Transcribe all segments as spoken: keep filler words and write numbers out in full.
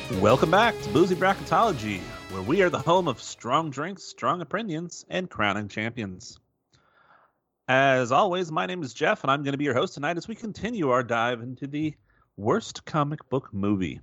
Welcome back to Boozy Bracketology, where we are the home of strong drinks, strong opinions, and crowning champions. As always, my name is Jeff, and I'm going to be your host tonight as we continue our dive into the worst comic book movie.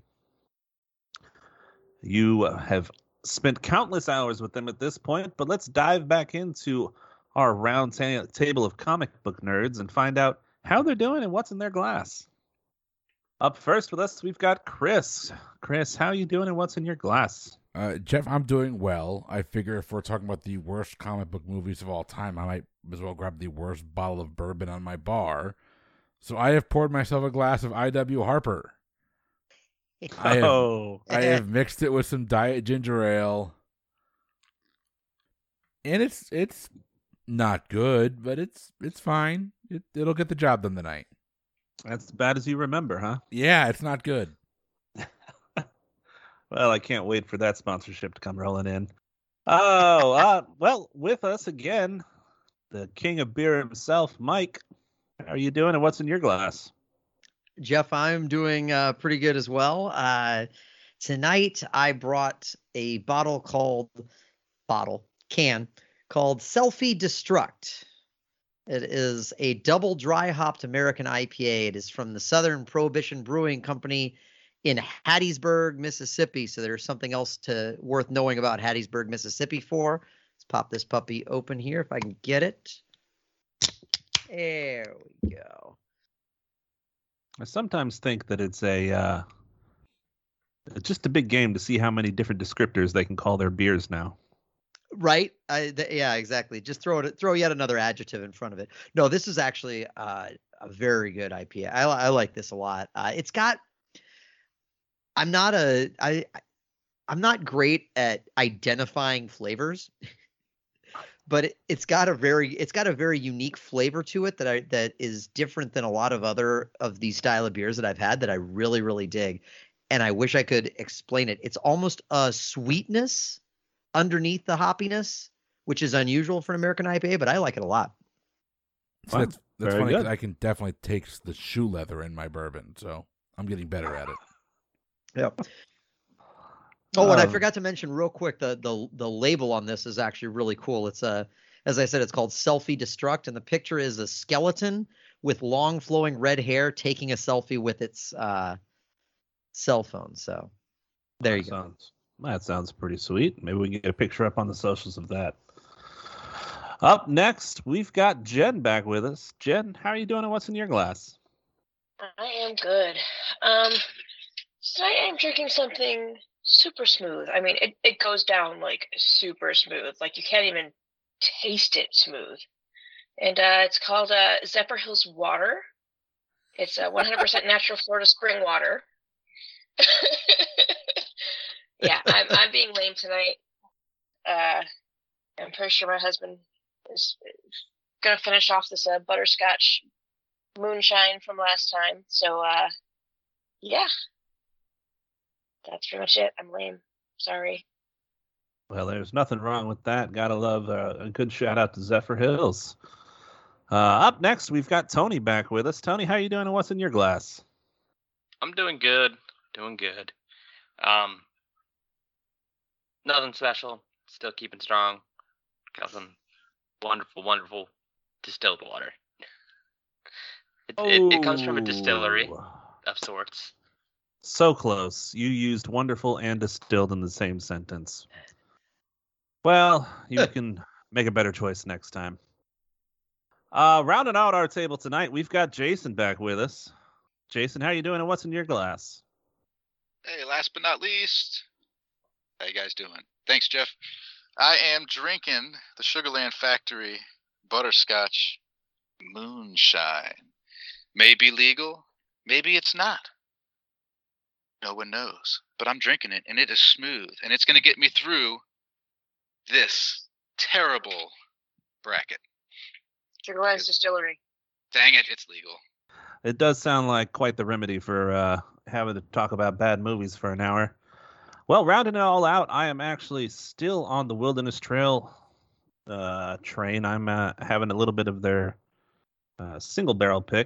You uh, have spent countless hours with them at this point, but let's dive back into our round ta- table of comic book nerds and find out how they're doing and what's in their glass. Up first with us, we've got Chris. Chris, how are you doing and what's in your glass? Uh, Jeff, I'm doing well. I figure if we're talking about the worst comic book movies of all time, I might as well grab the worst bottle of bourbon on my bar. So I have poured myself a glass of I W Harper. I have, Oh. I have mixed it with some Diet Ginger Ale. And it's it's not good, but it's it's fine. It, it'll get the job done tonight. That's as bad as you remember, huh? Yeah, it's not good. Well, I can't wait for that sponsorship to come rolling in. Oh, uh, well, with us again, the king of beer himself, Mike. How are you doing and what's in your glass? Jeff, I'm doing uh, pretty good as well. Uh, tonight, I brought a bottle called, bottle, can, called Selfie Destruct. It is a double dry hopped American I P A. It is from the Southern Prohibition Brewing Company in Hattiesburg, Mississippi. So there's something else to worth knowing about Hattiesburg, Mississippi for. Let's pop this puppy open here if I can get it. There we go. I sometimes think that it's a uh, just a big game to see how many different descriptors they can call their beers now. Right. I, th- yeah, exactly. Just throw it, throw yet another adjective in front of it. No, this is actually uh, a very good I P A. I, I like this a lot. Uh, it's got, I'm not a, I, I'm not great at identifying flavors, but it, it's got a very, it's got a very unique flavor to it that I, that is different than a lot of other of these style of beers that I've had that I really, really dig. And I wish I could explain it. It's almost a sweetness underneath the hoppiness, which is unusual for an American I P A, but I like it a lot. So that's that's Very funny good. because I can definitely taste the shoe leather in my bourbon, so I'm getting better at it. Yep. Oh, and I Um, forgot to mention real quick, the the the label on this is actually really cool. It's a, as I said, it's called Selfie Destruct, and the picture is a skeleton with long flowing red hair taking a selfie with its uh, cell phone. So there you that go. Sounds, that sounds pretty sweet. Maybe we can get a picture up on the socials of that. Up next, we've got Jen back with us. Jen, how are you doing and what's in your glass? I am good. Um, tonight I'm drinking something super smooth. I mean, it, it goes down like super smooth. Like you can't even taste it smooth. And uh, it's called uh, Zephyrhills Water. It's uh, one hundred percent natural Florida spring water. Yeah, I'm I'm being lame tonight. Uh, I'm pretty sure my husband is gonna finish off this uh, butterscotch moonshine from last time. So, uh, yeah, that's pretty much it. I'm lame. Sorry. Well, there's nothing wrong with that. Gotta love uh, a good shout out to Zephyr Hills. Uh, up next, we've got Tony back with us. Tony, how are you doing and what's in your glass? I'm doing good. Doing good. Um, nothing special. Still keeping strong. Got some wonderful, wonderful distilled water. It, it, it comes from a distillery Oh, of sorts. so close. You used wonderful and distilled in the same sentence. Well, you can make a better choice next time. Uh, rounding out our table tonight, we've got Jason back with us. Jason, how you doing and what's in your glass? Hey, last but not least, how you guys doing? Thanks, Jeff. I am drinking the Sugarland Factory Butterscotch Moonshine. Maybe legal, maybe it's not. No one knows. But I'm drinking it, and it is smooth, and it's going to get me through this terrible bracket. Sugarland's Distillery. Dang it, it's legal. It does sound like quite the remedy for uh, having to talk about bad movies for an hour. Well, rounding it all out, I am actually still on the Wilderness Trail uh, train. I'm uh, having a little bit of their uh, single barrel pick.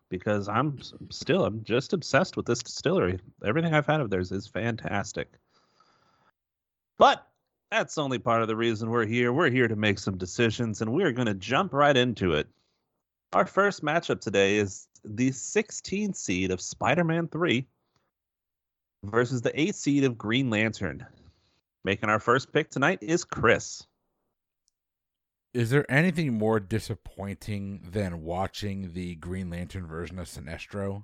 because I'm s- still I'm just obsessed with this distillery. Everything I've had of theirs is fantastic. But that's only part of the reason we're here. We're here to make some decisions, and we're going to jump right into it. Our first matchup today is the sixteenth seed of Spider-Man three versus the eighth seed of Green Lantern. Making our first pick tonight is Chris. Is there anything more disappointing than watching the Green Lantern version of Sinestro?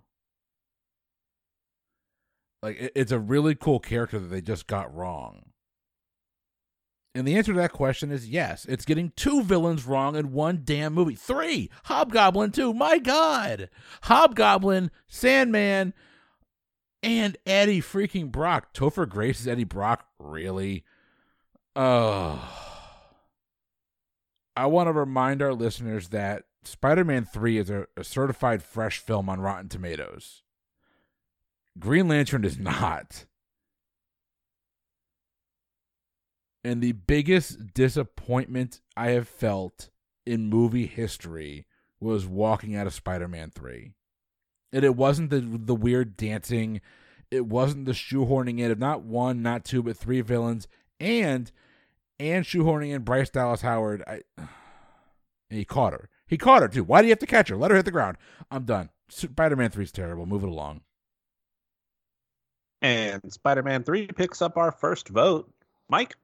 Like, it- it's a really cool character that they just got wrong. And the answer to that question is yes. It's getting two villains wrong in one damn movie. Three! Hobgoblin, too. My God! Hobgoblin, Sandman, and Eddie freaking Brock. Topher Grace is Eddie Brock? Really? Oh. I want to remind our listeners that Spider-Man three is a, a certified fresh film on Rotten Tomatoes. Green Lantern is not. And the biggest disappointment I have felt in movie history was walking out of Spider-Man three. And it wasn't the the weird dancing. It wasn't the shoehorning in of not one, not two, but three villains. And and shoehorning in Bryce Dallas Howard. I, and he caught her. He caught her, too. Why do you have to catch her? Let her hit the ground. I'm done. Spider-Man three is terrible. Move it along. And Spider-Man three picks up our first vote. Mike?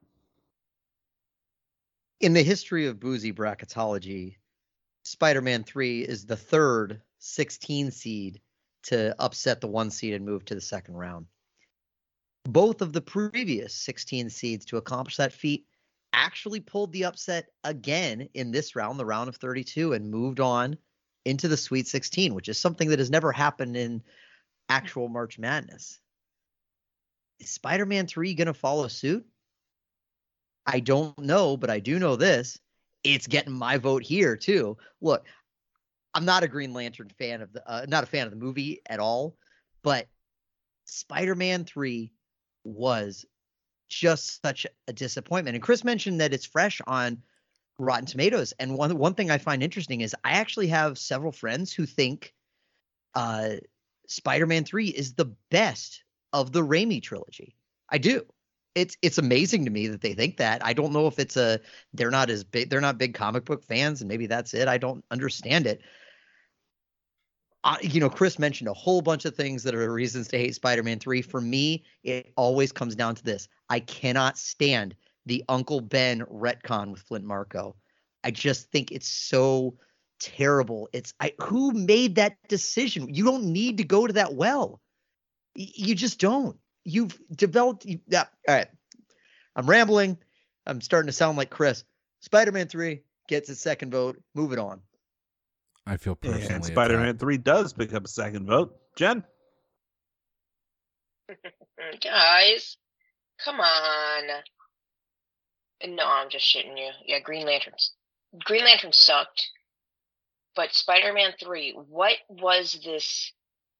In the history of boozy bracketology, Spider-Man three is the third sixteen seed to upset the one seed and move to the second round. Both of the previous sixteen seeds to accomplish that feat actually pulled the upset again in this round, the round of thirty-two, and moved on into the Sweet sixteen, which is something that has never happened in actual March Madness. Is Spider-Man three going to follow suit? I don't know, but I do know this. It's getting my vote here, too. Look, I'm not a Green Lantern fan of the, uh, not a fan of the movie at all, but Spider-Man three was just such a disappointment. And Chris mentioned that it's fresh on Rotten Tomatoes. And one one thing I find interesting is I actually have several friends who think uh, Spider-Man three is the best of the Raimi trilogy. I do. It's it's amazing to me that they think that. I don't know if it's a they're not as big they're not big comic book fans, and maybe that's it. I don't understand it. Uh, you know, Chris mentioned a whole bunch of things that are reasons to hate Spider-Man three. For me, it always comes down to this. I cannot stand the Uncle Ben retcon with Flint Marko. I just think it's so terrible. It's I who made that decision? You don't need to go to that well. Y- you just don't. You've developed. You, yeah, all right. I'm rambling. I'm starting to sound like Chris. Spider-Man three gets its second vote. Move it on. I feel personally And Spider-Man attacked. three does pick up a second vote. Jen? Guys, come on. No, I'm just shitting you. Yeah, Green Lanterns. Green Lantern sucked. But Spider-Man three, what was this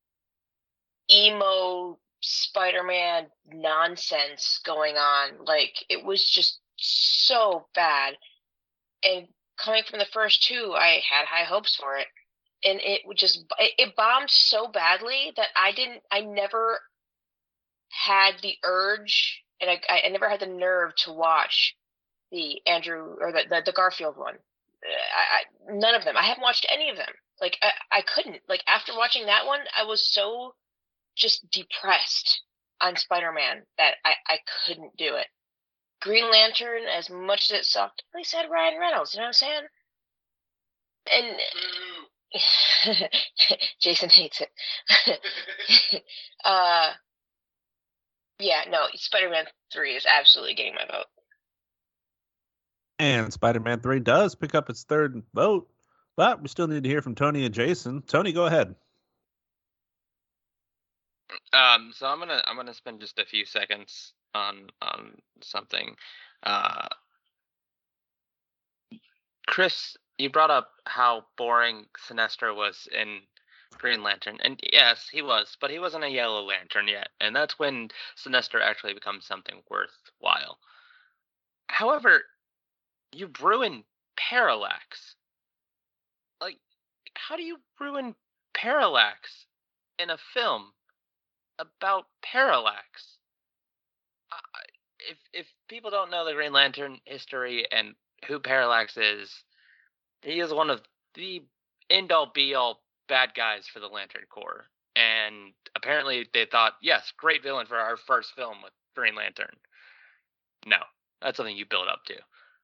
emo Spider-Man nonsense going on? Like, it was just so bad. And coming from the first two, I had high hopes for it. And it would just, it, it bombed so badly that I didn't, I never had the urge, and I, I never had the nerve to watch the Andrew, or the, the, the Garfield one. I, I, none of them. I haven't watched any of them. Like, I, I couldn't. Like, after watching that one, I was so just depressed on Spider-Man that I, I couldn't do it. Green Lantern, as much as it sucked, at least had Ryan Reynolds, you know what I'm saying? And Jason hates it. uh, yeah, no, Spider-Man three is absolutely getting my vote. And Spider-Man three does pick up its third vote, but we still need to hear from Tony and Jason. Tony, go ahead. Um, so I'm gonna I'm gonna spend just a few seconds on on something. Uh, Chris, you brought up how boring Sinestro was in Green Lantern, and yes, he was, but he wasn't a Yellow Lantern yet, and that's when Sinestro actually becomes something worthwhile. However, you ruin Parallax. Like, how do you ruin Parallax in a film about Parallax. Uh, if if people don't know the Green Lantern history and who Parallax is, he is one of the end-all be-all bad guys for the Lantern Corps. And apparently they thought, yes, great villain for our first film with Green Lantern. No, that's something you build up to.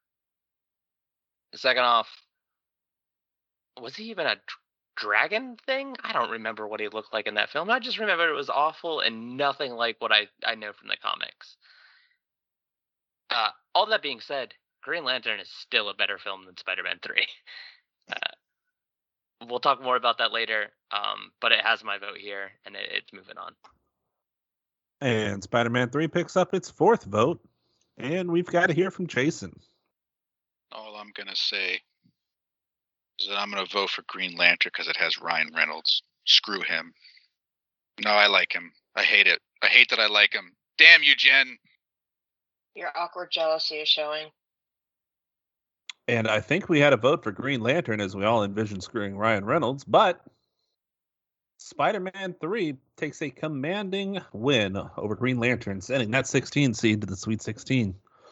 Second off, was he even a dr- dragon thing? I don't remember what he looked like in that film. I just remember it was awful and nothing like what I, I know from the comics. Uh, all that being said, Green Lantern is still a better film than Spider-Man three. Uh, we'll talk more about that later, um, but it has my vote here, and it, it's moving on. And Spider-Man three picks up its fourth vote, and we've got to hear from Jason. All I'm going to say is that I'm going to vote for Green Lantern because it has Ryan Reynolds. Screw him. No, I like him. I hate it. I hate that I like him. Damn you, Jen. Your awkward jealousy is showing. And I think we had a vote for Green Lantern as we all envisioned screwing Ryan Reynolds, but Spider-Man three takes a commanding win over Green Lantern, sending that sixteen seed to the Sweet sixteen.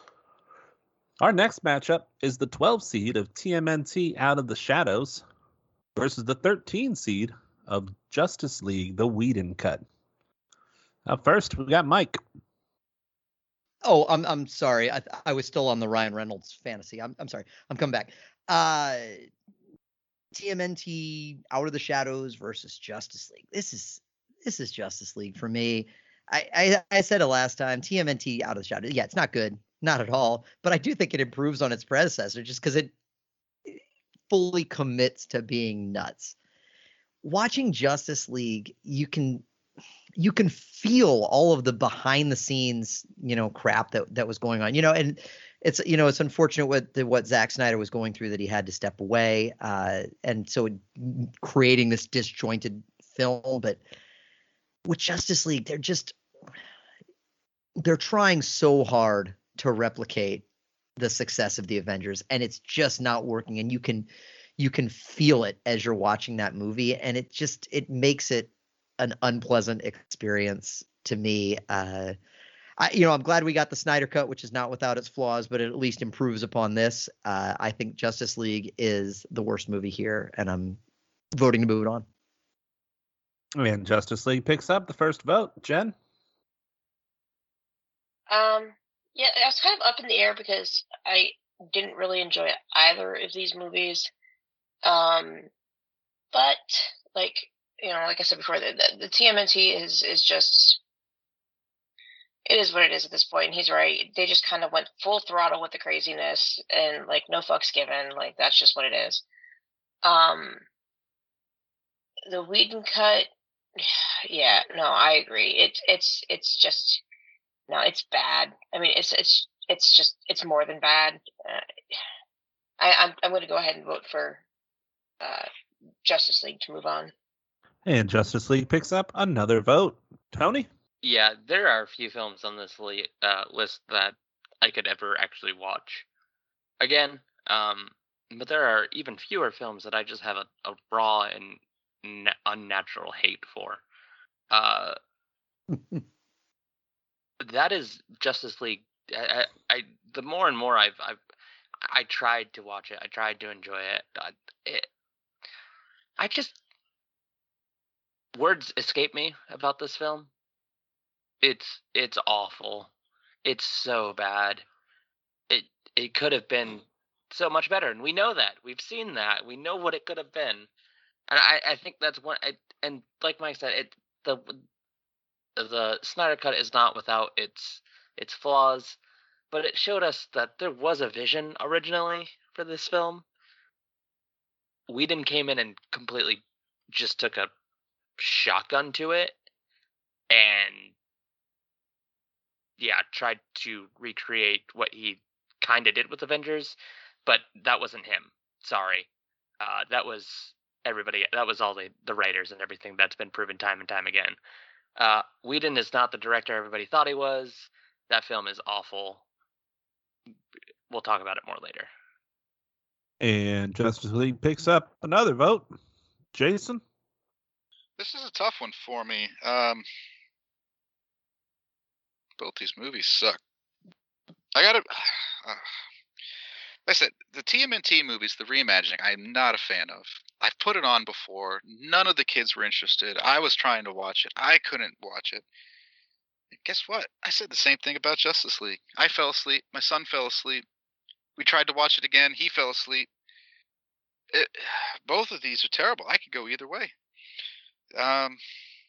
Our next matchup is the twelve seed of T M N T Out of the Shadows versus the thirteen seed of Justice League, the Whedon Cut. Up first, we got Mike. Oh, I'm I'm sorry. I I was still on the Ryan Reynolds fantasy. I'm I'm sorry. I'm coming back. Uh, T M N T Out of the Shadows versus Justice League. This is this is Justice League for me. I I, I said it last time. T M N T Out of the Shadows. Yeah, it's not good, not at all. But I do think it improves on its predecessor just because it fully commits to being nuts. Watching Justice League, you can. You can feel all of the behind the scenes, you know, crap that, that was going on, you know, and it's, you know, it's unfortunate what the, what Zack Snyder was going through that he had to step away. Uh, and so creating this disjointed film, but with Justice League, they're just, they're trying so hard to replicate the success of the Avengers, and it's just not working. And you can, you can feel it as you're watching that movie. And it just, it makes it an unpleasant experience to me. Uh, I, you know, I'm glad we got the Snyder Cut, which is not without its flaws, but it at least improves upon this. Uh, I think Justice League is the worst movie here, and I'm voting to move it on. And Justice League picks up the first vote. Jen? Um, yeah, I was kind of up in the air because I didn't really enjoy either of these movies. Um, but like, you know, like I said before, the, the, the T M N T is is just, it is what it is at this point. And he's right. They just kind of went full throttle with the craziness and like no fucks given. Like that's just what it is. Um, the Whedon Cut, yeah, no, I agree. It's it's it's just no, it's bad. I mean, it's it's it's just it's more than bad. Uh, I I'm I'm going to go ahead and vote for uh, Justice League to move on. And Justice League picks up another vote. Tony? Yeah, there are a few films on this li- uh, list that I could ever actually watch again. Um, but there are even fewer films that I just have a, a raw and na- unnatural hate for. Uh, that is Justice League. I, I, I the more and more I've I've I tried to watch it. I tried to enjoy it. I, it, I just words escape me about this film. It's it's awful. It's so bad. It it could have been so much better, and we know that. We've seen that. We know what it could have been, and I, I think that's one. I, and like Mike said, it the the Snyder Cut is not without its its flaws, but it showed us that there was a vision originally for this film. Whedon came in and completely just took a shotgun to it, and yeah, tried to recreate what he kind of did with Avengers, but that wasn't him. Sorry. Uh, that was everybody. That was all the, the writers and everything. That's been proven time and time again. Uh, Whedon is not the director everybody thought he was. That film is awful. We'll talk about it more later. And Justice League picks up another vote. Jason? This is a tough one for me. Um, both these movies suck. I gotta. Uh, like I said, the T M N T movies, the reimagining, I'm not a fan of. I've put it on before. None of the kids were interested. I was trying to watch it. I couldn't watch it. Guess what? I said the same thing about Justice League. I fell asleep. My son fell asleep. We tried to watch it again. He fell asleep. It, both of these are terrible. I could go either way. Um,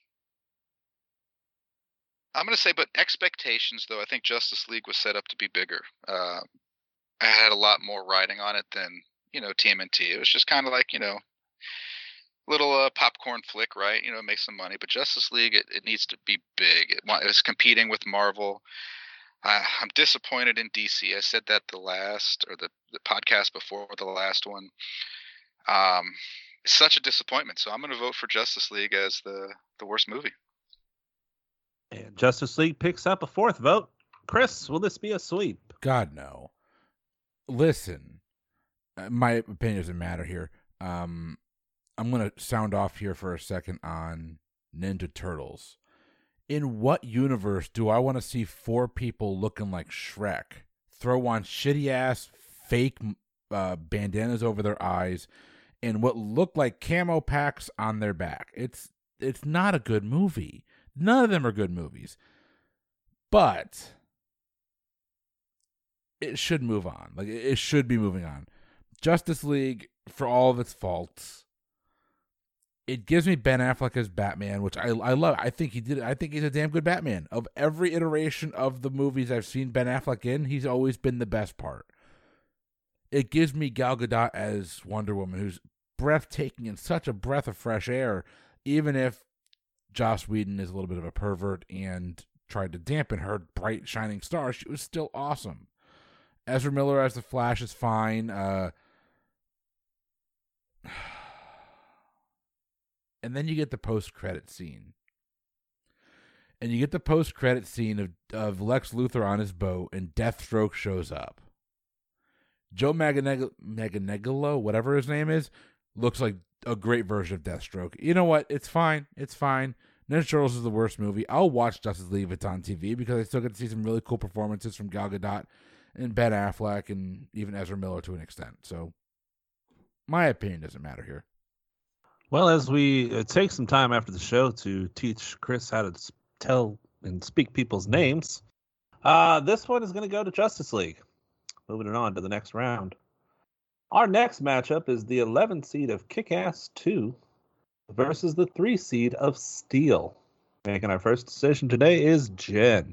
I'm going to say, but expectations, though, I think Justice League was set up to be bigger. Uh, I had a lot more riding on it than, you know, T M N T. It was just kind of like, you know, little uh, popcorn flick, right? You know, make some money. But Justice League, it, it needs to be big. It, it was competing with Marvel. Uh, I'm disappointed in D C. I said that the last, or the, the podcast before the last one. Um, it's such a disappointment. So I'm going to vote for Justice League as the, the worst movie. And Justice League picks up a fourth vote. Chris, will this be a sweep? God, no. Listen, my opinion doesn't matter here. Um, I'm going to sound off here for a second on Ninja Turtles. In what universe do I want to see four people looking like Shrek throw on shitty-ass fake uh, bandanas over their eyes and what look like camo packs on their back? It's it's not a good movie. None of them are good movies. But it should move on. Like, it should be moving on. Justice League, for all of its faults, it gives me Ben Affleck as Batman, which I I love. I think he did. I think he's a damn good Batman. Of every iteration of the movies I've seen Ben Affleck in, he's always been the best part. It gives me Gal Gadot as Wonder Woman, who's breathtaking and such a breath of fresh air, even if Joss Whedon is a little bit of a pervert and tried to dampen her bright, shining star. She was still awesome. Ezra Miller as the Flash is fine. Uh, and then you get the post-credit scene. And you get the post-credit scene of, of Lex Luthor on his boat, and Deathstroke shows up. Joe Manganiello, Manganiello, whatever his name is, looks like a great version of Deathstroke. You know what? It's fine. It's fine. Ninja Turtles is the worst movie. I'll watch Justice League if it's on T V because I still get to see some really cool performances from Gal Gadot and Ben Affleck and even Ezra Miller to an extent. So my opinion doesn't matter here. Well, as we uh, take some time after the show to teach Chris how to tell and speak people's names, uh, this one is going to go to Justice League. Moving on to the next round. Our next matchup is the eleventh seed of Kick-Ass two versus the three seed of Steel. Making our first decision today is Jen.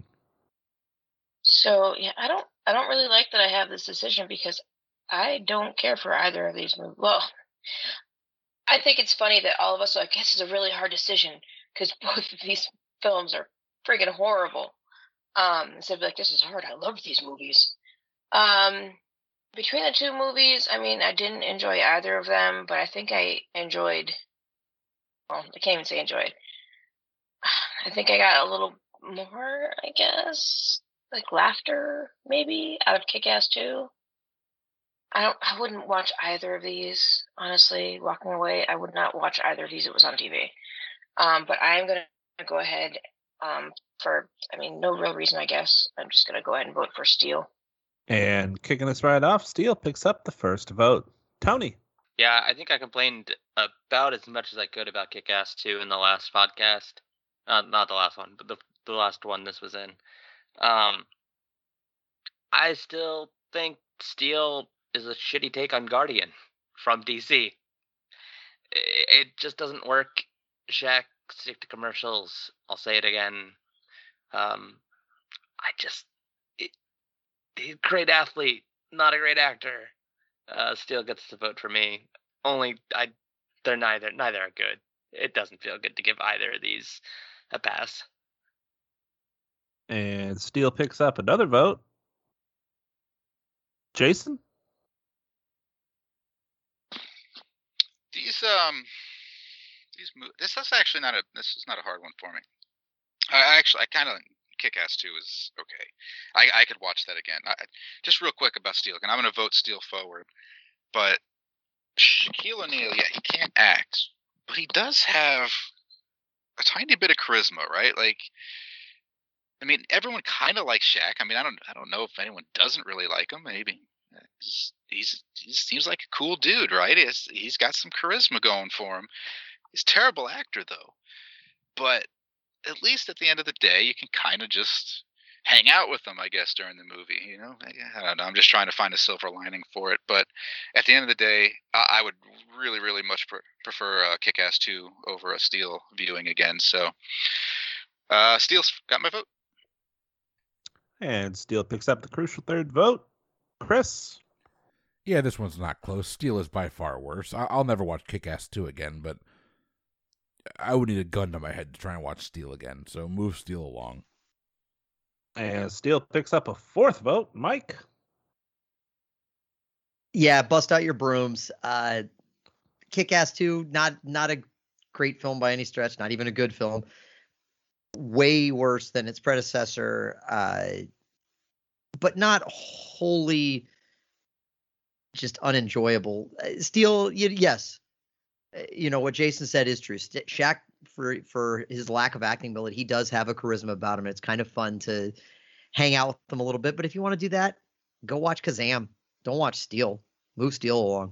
So yeah, I don't I don't really like that I have this decision because I don't care for either of these movies. Well, I think it's funny that all of us are like, this is a really hard decision because both of these films are friggin' horrible. Um, instead of like, this is hard. I love these movies. Um, between the two movies, I mean, I didn't enjoy either of them, but I think I enjoyed. Well, I can't even say enjoyed. I think I got a little more, I guess, like laughter maybe out of Kick-Ass two. I don't. I wouldn't watch either of these, honestly. Walking away, I would not watch either of these. It was on T V. Um, but I am gonna go ahead. Um, for I mean, no real reason, I guess. I'm just gonna go ahead and vote for Steel. And kicking us right off, Steel picks up the first vote. Tony. Yeah, I think I complained about as much as I could about Kick-Ass two in the last podcast. Uh, not the last one, but the the last one this was in. Um, I still think Steel is a shitty take on Guardian from D C. It just doesn't work. Shaq, stick to commercials. I'll say it again. Um, I just, it, he's a great athlete, not a great actor. Uh, Steel gets the vote for me. Only I, they're neither neither are good. It doesn't feel good to give either of these a pass. And Steel picks up another vote. Jason? These um, these mo- this is actually not a this is not a hard one for me. I actually I kind of Kick-Ass two is okay. I I could watch that again. I, just real quick about Steel, and I'm going to vote Steel forward. But Shaquille O'Neal, yeah, he can't act, but he does have a tiny bit of charisma, right? Like, I mean, everyone kind of likes Shaq. I mean, I don't, I don't know if anyone doesn't really like him. Maybe he's, he's he seems like a cool dude, right? He's, he's got some charisma going for him. He's a terrible actor though, but at least at the end of the day, you can kind of just hang out with him, I guess, during the movie. You know, I, I don't know. I'm just trying to find a silver lining for it. But at the end of the day, I, I would really, really much pre- prefer uh, Kick-Ass two over a Steel viewing again. So, uh, Steel's got my vote. And Steel picks up the crucial third vote. Chris? Yeah, this one's not close. Steel is by far worse. I- I'll never watch Kick-Ass two again, but I would need a gun to my head to try and watch Steel again. So move Steel along. And Steel picks up a fourth vote. Mike? Yeah, bust out your brooms. Uh, Kick-Ass two, not not a great film by any stretch, not even a good film. Way worse than its predecessor, uh, but not wholly just unenjoyable. Uh, Steel, y- yes, Uh, you know what Jason said is true. St- Shaq, for for his lack of acting ability, he does have a charisma about him. It's kind of fun to hang out with him a little bit. But if you want to do that, go watch Kazam. Don't watch Steel. Move Steel along.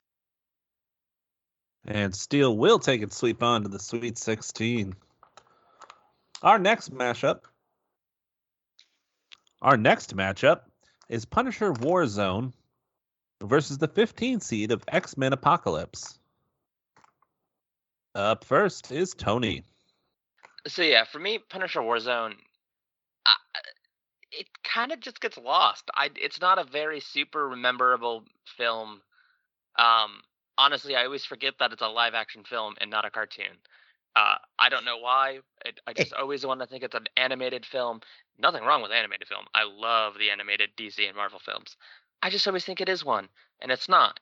And Steel will take its sweep on to the Sweet sixteen. Our next matchup, our next matchup is Punisher Warzone versus the fifteen seed of X-Men Apocalypse. Up first is Tony. So yeah, for me, Punisher Warzone, I, it kind of just gets lost. I it's not a very super memorable film. Um, honestly, I always forget that it's a live action film and not a cartoon. Uh, I don't know why. It, I just always want to think it's an animated film. Nothing wrong with animated film. I love the animated D C and Marvel films. I just always think it is one, and it's not.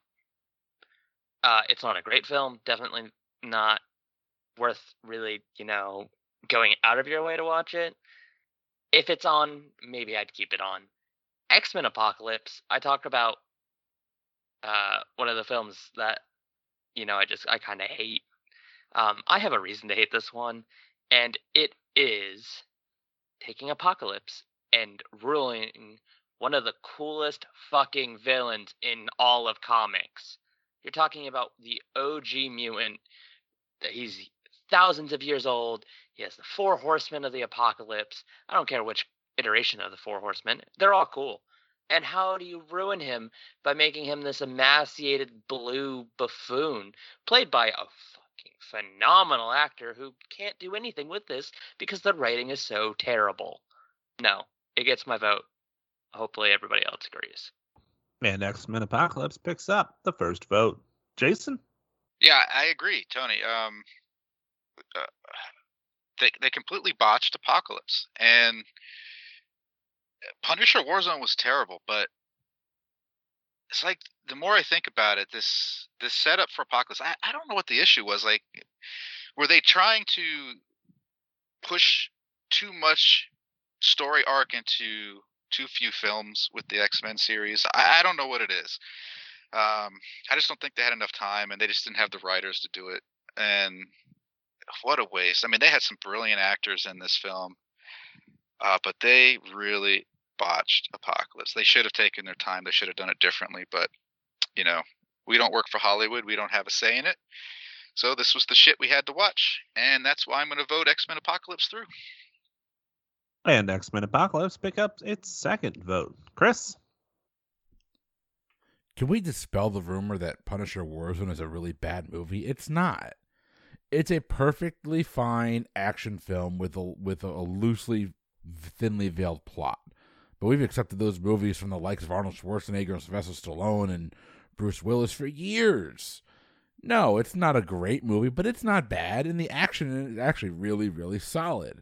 Uh, it's not a great film. Definitely not worth really, you know, going out of your way to watch it. If it's on, maybe I'd keep it on. X-Men Apocalypse, I talked about uh, one of the films that, you know, I just, I kind of hate. Um, I have a reason to hate this one, and it is taking Apocalypse and ruining one of the coolest fucking villains in all of comics. You're talking about the O G mutant. He's thousands of years old. He has the four horsemen of the apocalypse. I don't care which iteration of the four horsemen. They're all cool. And how do you ruin him by making him this emaciated blue buffoon played by a fucking phenomenal actor who can't do anything with this because the writing is so terrible? No, it gets my vote. Hopefully everybody else agrees. And X-Men Apocalypse picks up the first vote. Jason? Yeah, I agree, Tony. Um, uh, they they completely botched Apocalypse, and Punisher Warzone was terrible. But it's like the more I think about it, this this setup for Apocalypse, I, I don't know what the issue was. Like, were they trying to push too much story arc into too few films with the X-Men series? I, I don't know what it is. Um, I just don't think they had enough time, and they just didn't have the writers to do it. And what a waste! I mean, they had some brilliant actors in this film, uh, but they really botched Apocalypse. They should have taken their time. They should have done it differently. But you know, we don't work for Hollywood. We don't have a say in it. So this was the shit we had to watch, and that's why I'm going to vote X-Men Apocalypse through. And X-Men Apocalypse pick up its second vote. Chris? Can we dispel the rumor that Punisher Warzone is a really bad movie? It's not. It's a perfectly fine action film with a with a loosely, thinly veiled plot. But we've accepted those movies from the likes of Arnold Schwarzenegger and Sylvester Stallone and Bruce Willis for years. No, it's not a great movie, but it's not bad, and the action is actually really, really solid.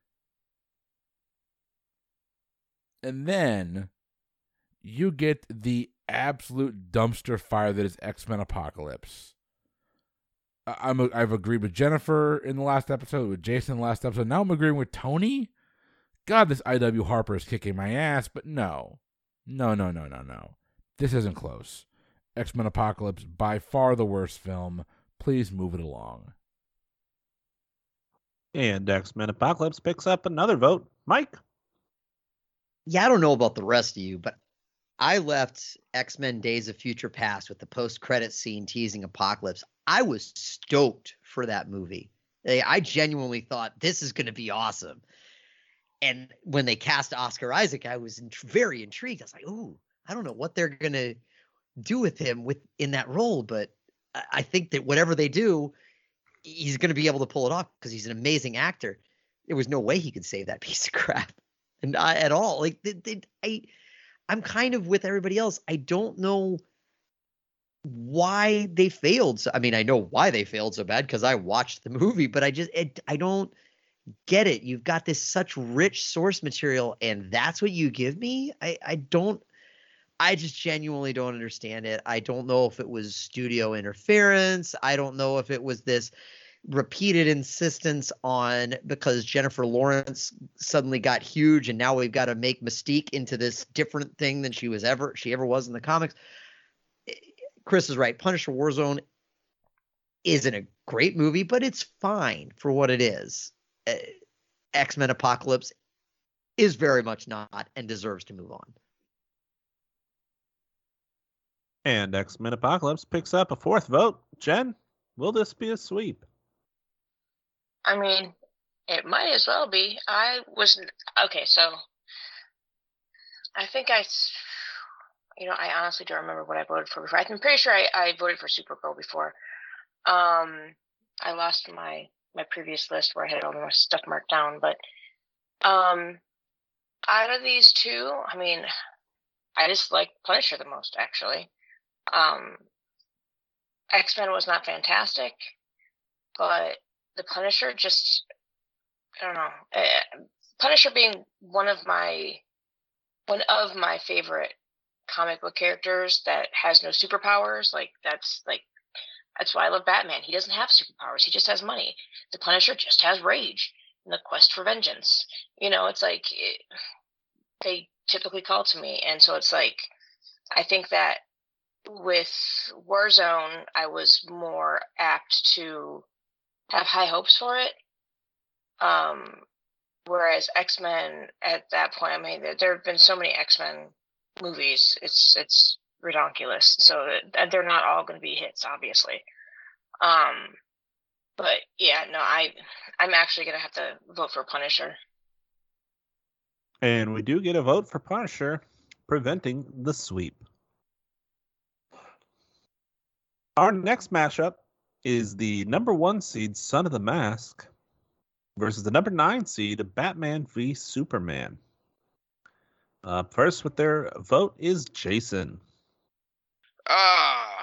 And then you get the absolute dumpster fire that is X-Men Apocalypse. I'm a, I've agreed with Jennifer in the last episode, with Jason in the last episode. Now I'm agreeing with Tony. God, this I W Harper is kicking my ass, but no. No, no, no, no, no. This isn't close. X-Men Apocalypse, by far the worst film. Please move it along. And X-Men Apocalypse picks up another vote. Mike? Yeah, I don't know about the rest of you, but I left X-Men Days of Future Past with the post-credit scene teasing Apocalypse. I was stoked for that movie. I genuinely thought this is going to be awesome. And when they cast Oscar Isaac, I was int- very intrigued. I was like, ooh, I don't know what they're going to do with him with in that role, but I, I think that whatever they do, he's going to be able to pull it off because he's an amazing actor. There was no way he could save that piece of crap, and I, at all. Like they, they, I, I'm kind of with everybody else. I don't know why they failed. So, I mean, I know why they failed so bad because I watched the movie, but I just, it, I don't get it. You've got this such rich source material, and that's what you give me. I, I don't. I just genuinely don't understand it. I don't know if it was studio interference. I don't know if it was this repeated insistence on because Jennifer Lawrence suddenly got huge and now we've got to make Mystique into this different thing than she was ever she ever was in the comics. Chris is right. Punisher Warzone isn't a great movie, but it's fine for what it is. Uh, X-Men Apocalypse is very much not and deserves to move on. And X-Men Apocalypse picks up a fourth vote. Jen, will this be a sweep? I mean, it might as well be. I was okay. So I think I, you know, I honestly don't remember what I voted for before. I'm pretty sure I, I voted for Supergirl before. Um, I lost my my previous list where I had all my stuff marked down. But um, out of these two, I mean, I just like Punisher the most, actually. Um, X-Men was not fantastic, but the Punisher just, I don't know. Uh, Punisher being one of my one of my favorite comic book characters that has no superpowers. Like that's like that's why I love Batman. He doesn't have superpowers. He just has money. The Punisher just has rage and the quest for vengeance. You know, it's like it, they typically call to me, and so it's like I think that with Warzone, I was more apt to have high hopes for it. Um, whereas X-Men at that point, I mean, there, there have been so many X-Men movies, it's it's ridiculous. So that they're not all going to be hits, obviously. Um, but yeah, no, I I'm actually going to have to vote for Punisher. And we do get a vote for Punisher, preventing the sweep. Our next matchup is the number one seed, Son of the Mask, versus the number nine seed, Batman v Superman. Uh, first with their vote is Jason. Ah,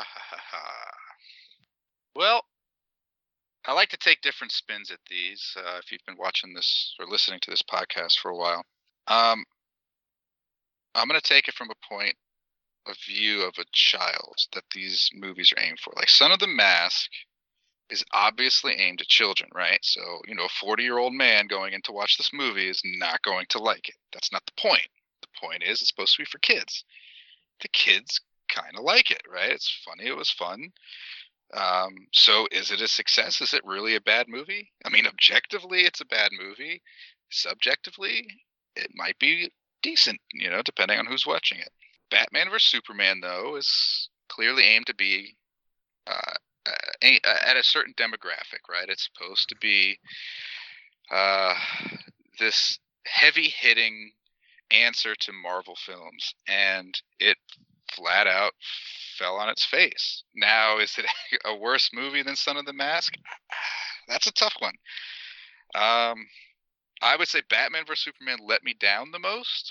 well, I like to take different spins at these. Uh, if you've been watching this or listening to this podcast for a while, um, I'm going to take it from a point of view of a child that these movies are aimed for. Like Son of the Mask is obviously aimed at children, right? So, you know, a forty-year-old man going in to watch this movie is not going to like it. That's not the point. The point is it's supposed to be for kids. The kids kind of like it, right? It's funny. It was fun. Um, so is it a success? Is it really a bad movie? I mean, objectively, it's a bad movie. Subjectively, it might be decent, you know, depending on who's watching it. Batman versus Superman, though, is clearly aimed to be uh, uh, at a certain demographic, right? It's supposed to be uh, this heavy-hitting answer to Marvel films, and it flat out fell on its face. Now, is it a worse movie than Son of the Mask? That's a tough one. Um, I would say Batman versus Superman let me down the most.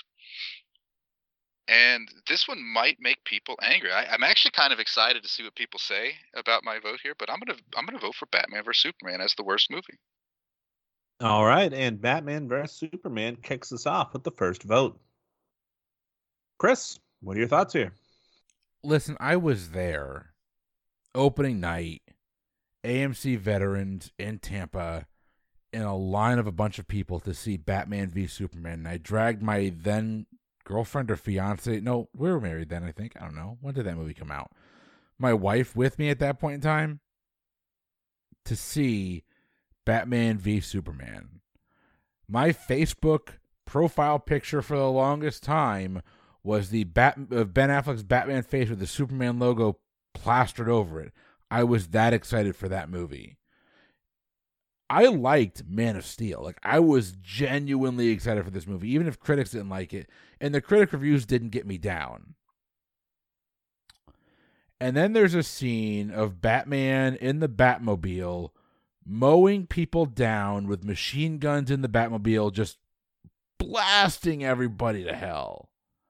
And this one might make people angry. I, I'm actually kind of excited to see what people say about my vote here, but I'm gonna I'm gonna vote for Batman versus Superman as the worst movie. All right, and Batman versus Superman kicks us off with the first vote. Chris, what are your thoughts here? Listen, I was there opening night, A M C veterans in Tampa, in a line of a bunch of people to see Batman v Superman. And I dragged my then girlfriend or fiance. No, we were married then, I think. I don't know. When did that movie come out? My wife with me at that point in time to see Batman v Superman. My Facebook profile picture for the longest time was the Bat of Ben Affleck's Batman face with the Superman logo plastered over it. I was that excited for that movie. I liked Man of Steel. Like, I was genuinely excited for this movie, even if critics didn't like it. And the critic reviews didn't get me down. And then there's a scene of Batman in the Batmobile mowing people down with machine guns in the Batmobile, just blasting everybody to hell.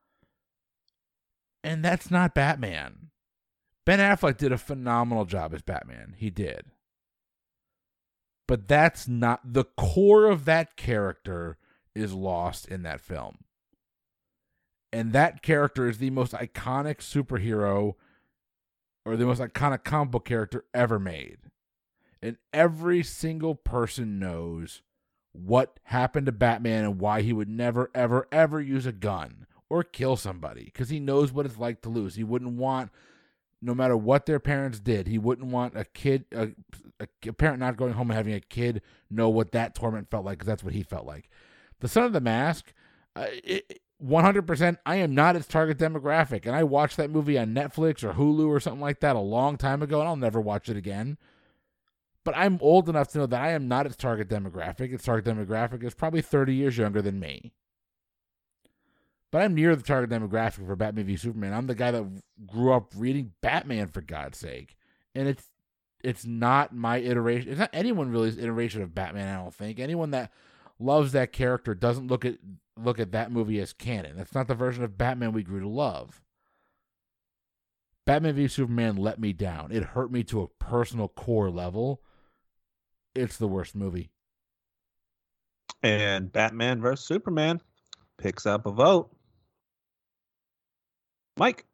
And that's not Batman. Ben Affleck did a phenomenal job as Batman. He did. But that's not, the core of that character is lost in that film. And that character is the most iconic superhero or the most iconic comic book character ever made. And every single person knows what happened to Batman and why he would never, ever, ever use a gun or kill somebody, because he knows what it's like to lose. He wouldn't want, no matter what their parents did, he wouldn't want a kid, a, a parent not going home and having a kid know what that torment felt like, because that's what he felt like. The Son of the Mask, uh, it, one hundred percent, I am not its target demographic, and I watched that movie on Netflix or Hulu or something like that a long time ago, and I'll never watch it again. But I'm old enough to know that I am not its target demographic. Its target demographic is probably thirty years younger than me. But I'm near the target demographic for Batman v Superman. I'm the guy that grew up reading Batman, for God's sake. And it's it's not my iteration. It's not anyone really's iteration of Batman, I don't think. Anyone that loves that character doesn't look at look at that movie as canon. That's not the version of Batman we grew to love. Batman v Superman let me down. It hurt me to a personal core level. It's the worst movie. And Batman versus Superman picks up a vote. Mike.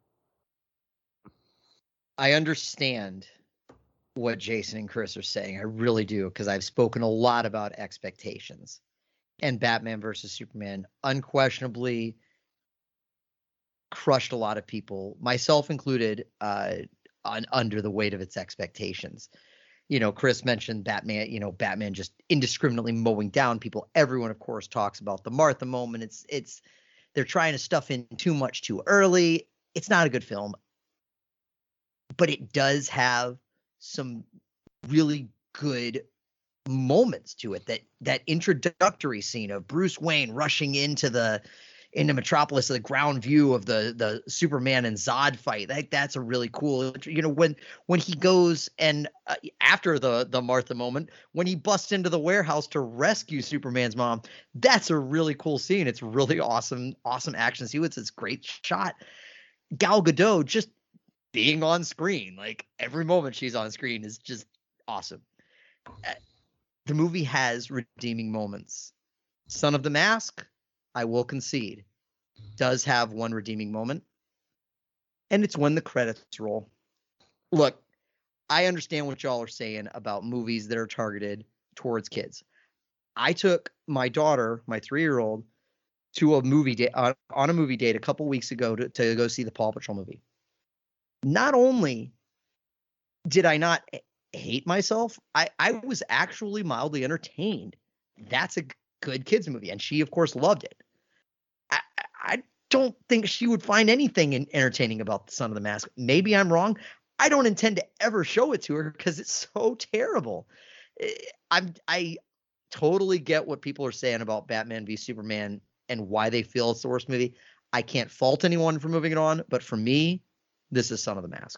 I understand what Jason and Chris are saying. I really do, because I've spoken a lot about expectations. And Batman versus Superman unquestionably crushed a lot of people, myself included, uh, on, under the weight of its expectations. You know, Chris mentioned Batman, you know, Batman just indiscriminately mowing down people. Everyone, of course, talks about the Martha moment. It's, it's, they're trying to stuff in too much too early. It's not a good film, but it does have some really good moments to it. That, that introductory scene of Bruce Wayne rushing into the, into Metropolis, the ground view of the, the Superman and Zod fight. Like, that's a really cool, you know, when, when he goes and uh, after the, the Martha moment, when he busts into the warehouse to rescue Superman's mom, that's a really cool scene. It's really awesome, awesome action sequence. It's a great shot. Gal Gadot just being on screen, like every moment she's on screen is just awesome. Uh, the movie has redeeming moments. Son of the Mask, I will concede, does have one redeeming moment, and it's when the credits roll. Look, I understand what y'all are saying about movies that are targeted towards kids. I took my daughter, my three-year-old, to a movie date uh, on a movie date a couple weeks ago to, to go see the Paw Patrol movie. Not only did I not hate myself, I, I was actually mildly entertained. That's a good kids movie, and she, of course, loved it. I, I don't think she would find anything in, entertaining about The Son of the Mask. Maybe I'm wrong. I don't intend to ever show it to her because it's so terrible. I'm I totally get what people are saying about Batman v Superman and why they feel it's the worst movie. I can't fault anyone for moving it on, but for me, this is Son of the Mask.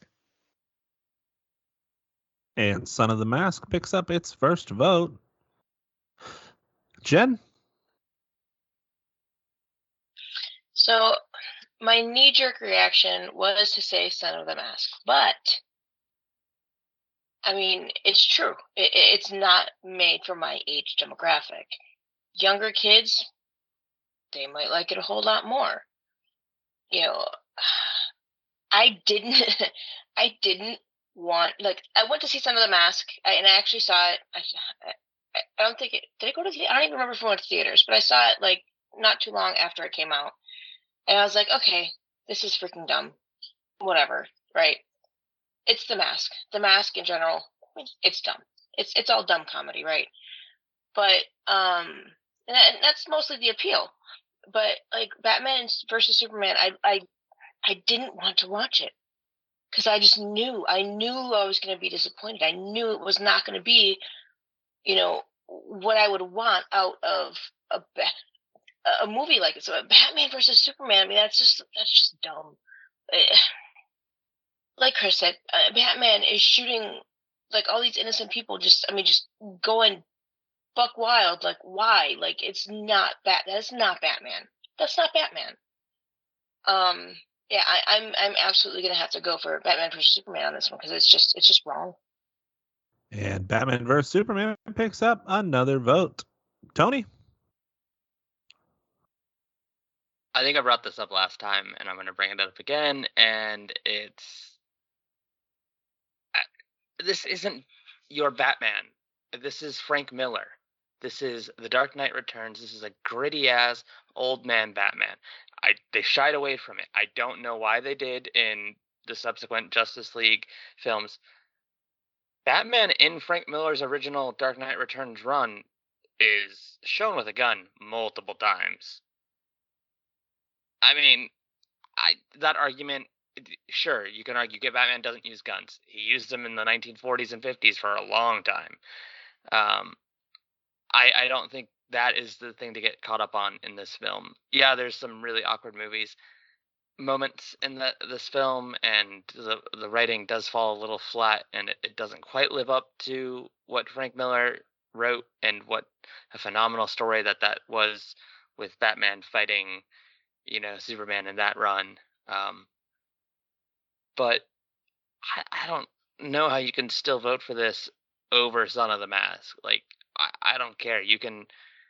And Son of the Mask picks up its first vote. Jen? So my knee-jerk reaction was to say Son of the Mask, but I mean, it's true. It, it's not made for my age demographic. Younger kids, they might like it a whole lot more. You know, I didn't, I didn't want, like, I went to see Son of the Mask, I, and I actually saw it. I, I, I don't think it, did I go to the, I don't even remember if I went to theaters, but I saw it, like, not too long after it came out. And I was like, okay, this is freaking dumb. Whatever, right? It's The Mask. The Mask in general, it's dumb. It's it's all dumb comedy, right? but um, and, that, and that's mostly the appeal. But like Batman versus Superman, I I I didn't want to watch it because I just knew I knew I was going to be disappointed. I knew it was not going to be, you know, what I would want out of a a movie like it. So Batman versus Superman, I mean, that's just that's just dumb. Like Chris said, uh, Batman is shooting like all these innocent people. Just I mean, just going buck wild. Like why? Like it's not Bat. That's not Batman. That's not Batman. Um. Yeah, I, I'm I'm absolutely gonna have to go for Batman versus Superman on this one because it's just it's just wrong. And Batman versus Superman picks up another vote. Tony? I think I brought this up last time, and I'm going to bring it up again, and it's... This isn't your Batman. This is Frank Miller. This is The Dark Knight Returns. This is a gritty-ass, old man Batman. I They shied away from it. I don't know why they did in the subsequent Justice League films. Batman in Frank Miller's original Dark Knight Returns run is shown with a gun multiple times. I mean, I that argument, sure, you can argue Batman doesn't use guns. He used them in the nineteen forties and fifties for a long time. Um, I I don't think that is the thing to get caught up on in this film. Yeah, there's some really awkward movies moments in the, this film, and the the writing does fall a little flat, and it, it doesn't quite live up to what Frank Miller wrote, and what a phenomenal story that that was with Batman fighting, you know, Superman in that run. Um, but I, I don't know how you can still vote for this over Son of the Mask. Like, I, I don't care. You can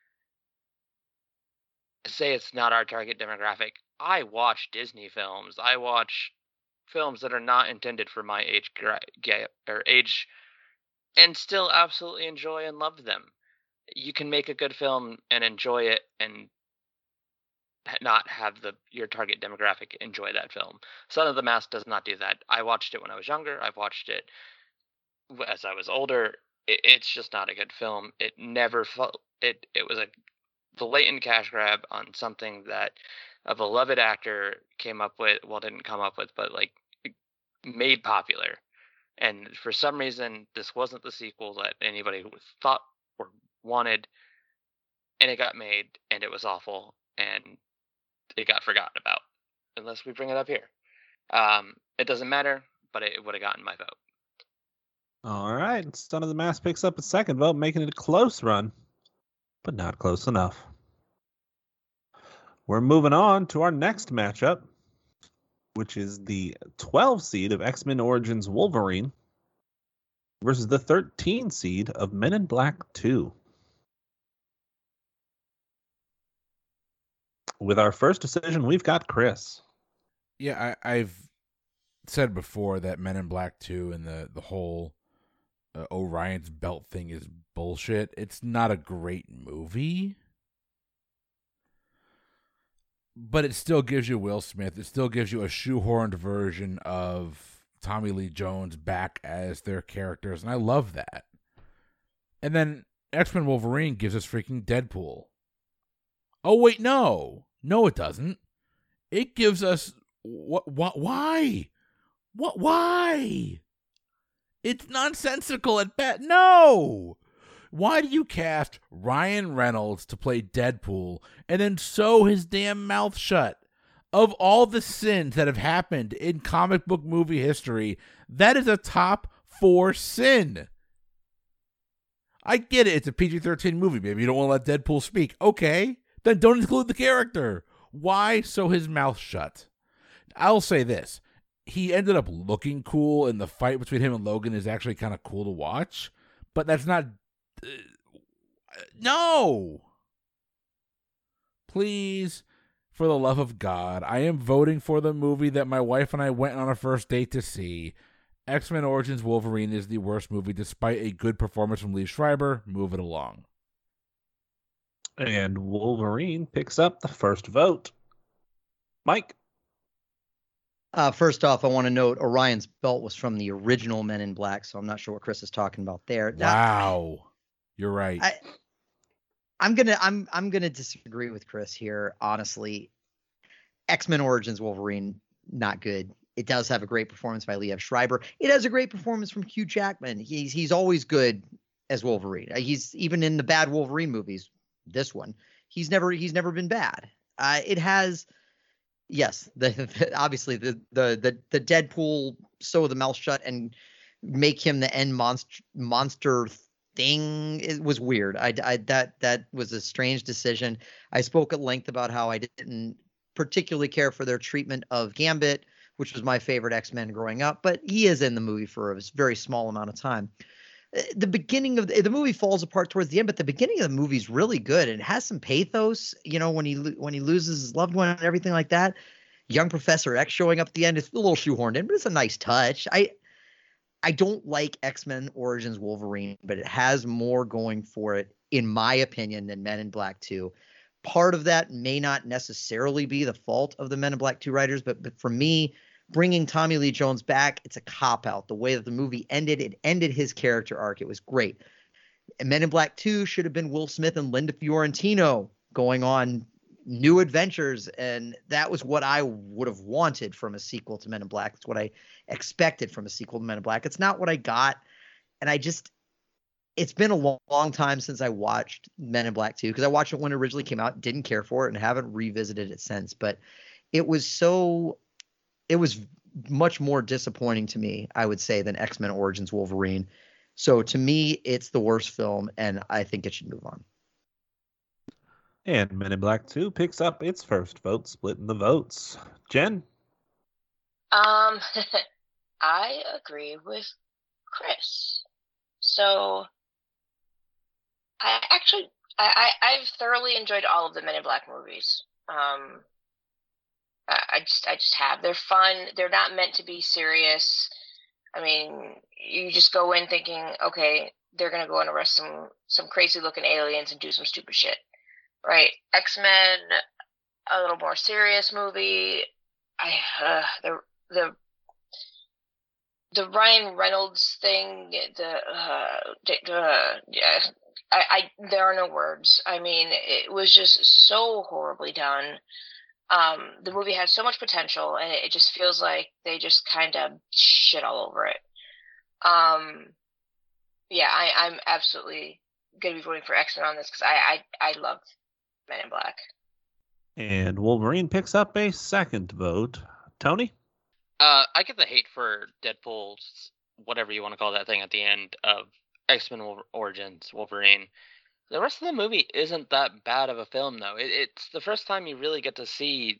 say it's not our target demographic. I watch Disney films. I watch films that are not intended for my age gap or age, and still absolutely enjoy and love them. You can make a good film and enjoy it, and not have the your target demographic enjoy that film. Son of the Mask does not do that. I watched it when I was younger. I've watched it as I was older. It, it's just not a good film. It never felt it. It was a blatant cash grab on something that a beloved actor came up with. Well, didn't come up with, but like made popular. And for some reason, this wasn't the sequel that anybody thought or wanted, and it got made, and it was awful, and it got forgotten about, unless we bring it up here. Um, it doesn't matter, but it would have gotten my vote. All right. Son of the Mask picks up a second vote, making it a close run, but not close enough. We're moving on to our next matchup, which is the twelve seed of X-Men Origins Wolverine versus the thirteen seed of Men in Black two. With our first decision, we've got Chris. Yeah, I, I've said before that Men in Black two and the, the whole uh, Orion's belt thing is bullshit. It's not a great movie, but it still gives you Will Smith. It still gives you a shoehorned version of Tommy Lee Jones back as their characters, and I love that. And then X-Men Wolverine gives us freaking Deadpool. Oh, wait, no. No, it doesn't. It gives us... What? What? Why? What? Why? It's nonsensical at best. No! Why do you cast Ryan Reynolds to play Deadpool and then sew his damn mouth shut? Of all the sins that have happened in comic book movie history, that is a top four sin. I get it. It's a P G thirteen movie. Maybe you don't want to let Deadpool speak. Okay. Then don't include the character. Why sew his mouth shut? I'll say this. He ended up looking cool, and the fight between him and Logan is actually kind of cool to watch. But that's not... Uh, no! Please, for the love of God, I am voting for the movie that my wife and I went on a first date to see. X-Men Origins Wolverine is the worst movie, despite a good performance from Lee Schreiber. Move it along. And Wolverine picks up the first vote. Mike? Uh, first off, I want to note Orion's belt was from the original Men in Black, so I'm not sure what Chris is talking about there. Wow. You're right. I, I'm gonna I'm I'm gonna disagree with Chris here. Honestly, X-Men Origins Wolverine not good. It does have a great performance by Liev Schreiber. It has a great performance from Hugh Jackman. He's he's always good as Wolverine. He's even in the bad Wolverine movies. This one, he's never he's never been bad. Uh, it has, yes, the, the obviously the the the the Deadpool sew the mouth shut and make him the end monster monster thing. It was weird. I, I that that was a strange decision. I spoke at length about how I didn't particularly care for their treatment of Gambit, which was my favorite X-Men growing up, but he is in the movie for a very small amount of time. The beginning of the, the movie falls apart towards the end, but the beginning of the movie is really good and it has some pathos. You know, when he when he loses his loved one and everything like that. Young Professor X showing up at the end, it's a little shoehorned in, but it's a nice touch. I I don't like X-Men Origins Wolverine, but it has more going for it, in my opinion, than Men in Black two. Part of that may not necessarily be the fault of the Men in Black two writers, but, but for me, bringing Tommy Lee Jones back, it's a cop-out. The way that the movie ended, it ended his character arc. It was great. And Men in Black two should have been Will Smith and Linda Fiorentino going on new adventures, and that was what I would have wanted from a sequel to Men in Black. It's what I expected from a sequel to Men in Black. It's not what I got, and I just it's been a long, long time since I watched Men in Black two, because I watched it when it originally came out, didn't care for it, and haven't revisited it since. But it was so it was much more disappointing to me, I would say, than X-Men Origins Wolverine. So to me, it's the worst film, and I think it should move on. And Men in Black two picks up its first vote, splitting the votes. Jen? Um, I agree with Chris. So, I actually, I, I, I've thoroughly enjoyed all of the Men in Black movies. Um, I, I just, I just have. They're fun. They're not meant to be serious. I mean, you just go in thinking, okay, they're gonna go and arrest some, some crazy looking aliens and do some stupid shit. Right, X-Men, a little more serious movie. I uh, the the the Ryan Reynolds thing. The uh, the, uh, yeah, I, I there are no words. I mean, it was just so horribly done. Um, the movie has so much potential, and it, it just feels like they just kind of shit all over it. Um, yeah, I, I'm absolutely gonna be voting for X-Men on this because I I I love Men in Black. And Wolverine picks up a second vote. Tony? Uh, I get the hate for Deadpool's, whatever you want to call that thing at the end of X-Men Origins Wolverine. The rest of the movie isn't that bad of a film, though. It, it's the first time you really get to see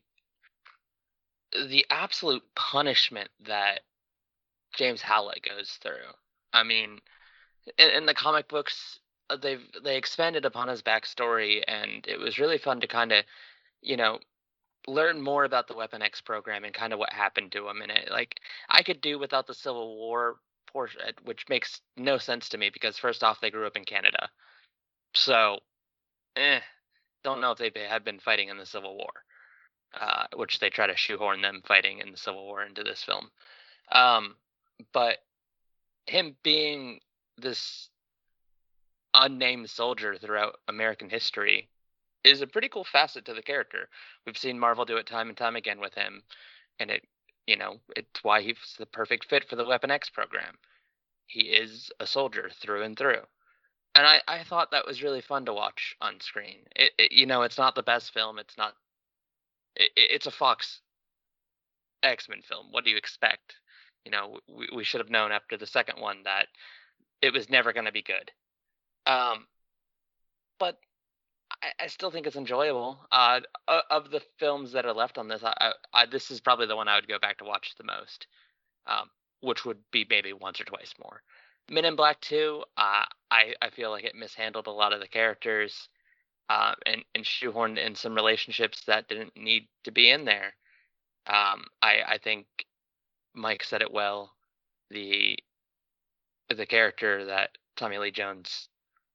the absolute punishment that James Howlett goes through. I mean, in, in the comic books, they've they expanded upon his backstory, and it was really fun to kind of, you know, learn more about the Weapon X program and kind of what happened to him in it. Like, I could do without the Civil War portion, which makes no sense to me because first off, they grew up in Canada, so eh, don't know if they had been fighting in the Civil War, uh, which they try to shoehorn them fighting in the Civil War into this film. Um, but him being this unnamed soldier throughout American history is a pretty cool facet to the character. We've seen Marvel do it time and time again with him, and it, you know, it's why he's the perfect fit for the Weapon X program. He is a soldier through and through, and I, I thought that was really fun to watch on screen. It, it you know, it's not the best film. It's not. It, it's a Fox X-Men film. What do you expect? You know, we we should have known after the second one that it was never going to be good. Um, but I, I still think it's enjoyable. Uh, of the films that are left on this, I, I, this is probably the one I would go back to watch the most, um, which would be maybe once or twice more. Men in Black two, uh, I, I feel like it mishandled a lot of the characters, uh, and, and shoehorned in some relationships that didn't need to be in there. Um, I, I think Mike said it well. The the character that Tommy Lee Jones,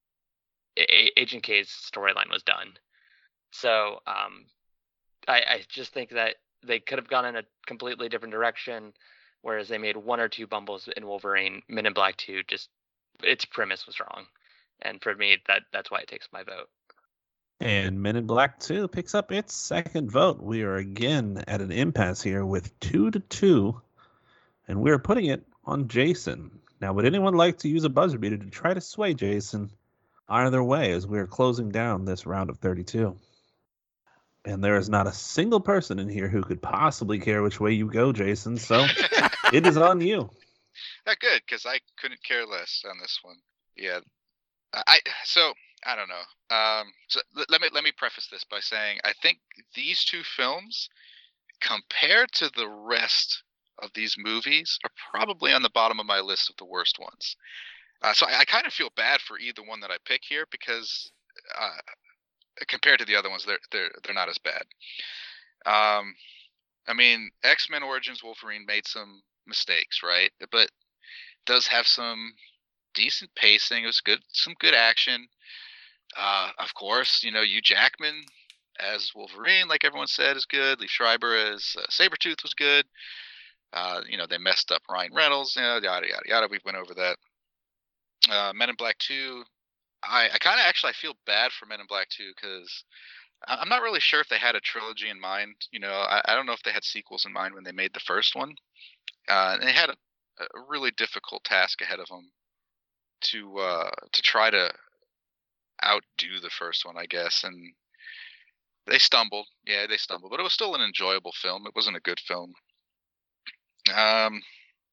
Agent K's storyline was done. So um, I, I just think that they could have gone in a completely different direction, whereas they made one or two bumbles in Wolverine. Men in Black two, just its premise was wrong. And for me, that that's why it takes my vote. And Men in Black two picks up its second vote. We are again at an impasse here with two to two, and we're putting it on Jason. Now, would anyone like to use a buzzer beater to try to sway Jason either way as we're closing down this round of thirty-two? And there is not a single person in here who could possibly care which way you go, Jason, so it is on you. Not good, because I couldn't care less on this one. Yeah, I so I don't know. Um, so let me let me preface this by saying I think these two films, compared to the rest of these movies, are probably on the bottom of my list of the worst ones. Uh, so I, I kind of feel bad for either one that I pick here because. Uh, Compared to the other ones, they're they're they're not as bad. Um, I mean, X-Men Origins Wolverine made some mistakes, right? But does have some decent pacing. It was good, some good action. Uh, of course, you know, Hugh Jackman as Wolverine, like everyone said, is good. Lee Schreiber as uh, Sabretooth was good. Uh, you know, they messed up Ryan Reynolds. You know, yada yada yada. We went over that. Uh, Men in Black two. I, I kind of actually I feel bad for Men in Black two because I'm not really sure if they had a trilogy in mind. You know, I, I don't know if they had sequels in mind when they made the first one. Uh, and they had a, a really difficult task ahead of them to uh, to try to outdo the first one, I guess. And they stumbled. Yeah, they stumbled. But it was still an enjoyable film. It wasn't a good film. Um,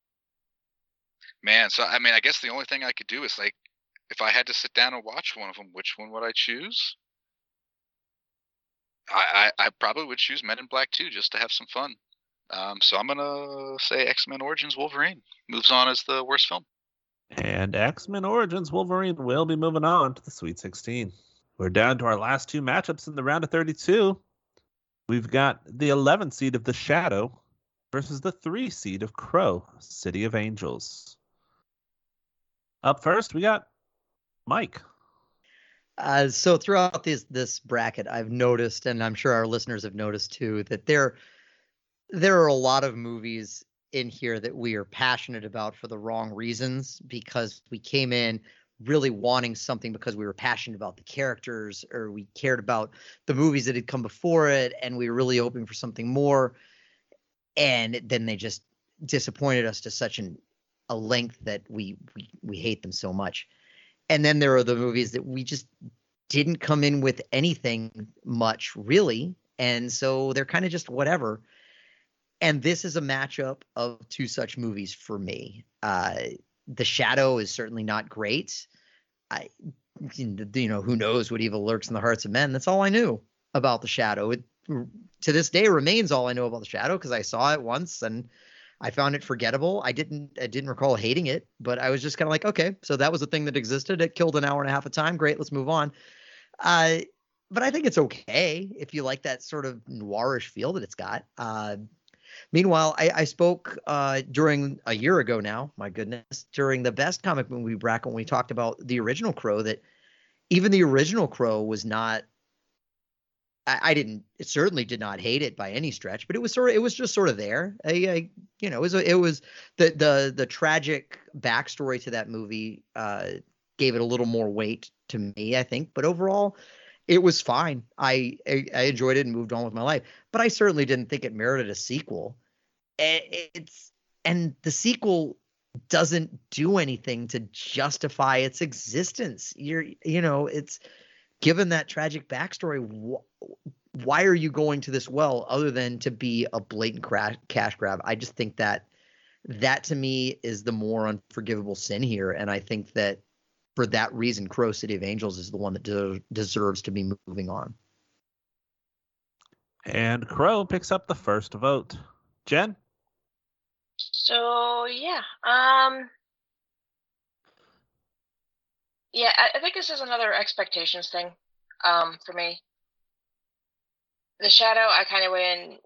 man, so, I mean, I guess the only thing I could do is, like, if I had to sit down and watch one of them, which one would I choose? I, I, I probably would choose Men in Black two just to have some fun. Um, so I'm going to say X-Men Origins Wolverine moves on as the worst film. And X-Men Origins Wolverine will be moving on to the Sweet sixteen. We're down to our last two matchups in the round of thirty-two. We've got the eleventh seed of The Shadow versus the three seed of Crow, City of Angels. Up first, we got Mike. Uh, so throughout this this bracket, I've noticed, and I'm sure our listeners have noticed too, that there there are a lot of movies in here that we are passionate about for the wrong reasons, because we came in really wanting something because we were passionate about the characters, or we cared about the movies that had come before it, and we were really hoping for something more. And then they just disappointed us to such an a length that we we we hate them so much. And then there are the movies that we just didn't come in with anything much, really. And so they're kind of just whatever. And this is a matchup of two such movies for me. Uh, The Shadow is certainly not great. I, you know, who knows what evil lurks in the hearts of men? That's all I knew about The Shadow. It, to this day, remains all I know about The Shadow because I saw it once and I found it forgettable. I didn't I didn't recall hating it, but I was just kind of like, okay, so that was a thing that existed. It killed an hour and a half of time. Great, let's move on. Uh, but I think it's okay if you like that sort of noirish feel that it's got. Uh, meanwhile, I, I spoke uh, during a year ago now, my goodness, during the best comic movie bracket when we talked about the original Crow, that even the original Crow was not, I, I didn't, it certainly did not hate it by any stretch, but it was sort of, it was just sort of there. I, I you know, it was, it was the, the, the tragic backstory to that movie uh, gave it a little more weight to me, I think, but overall it was fine. I, I, I enjoyed it and moved on with my life, but I certainly didn't think it merited a sequel. It's, and the sequel doesn't do anything to justify its existence. You're, you know, it's, given that tragic backstory, wh- why are you going to this well other than to be a blatant crash, cash grab? I just think that that to me is the more unforgivable sin here. And I think that for that reason, Crow City of Angels is the one that de- deserves to be moving on. And Crow picks up the first vote. Jen? So, yeah. Um, yeah, I, I think this is another expectations thing um, for me. The Shadow, I kind of went in.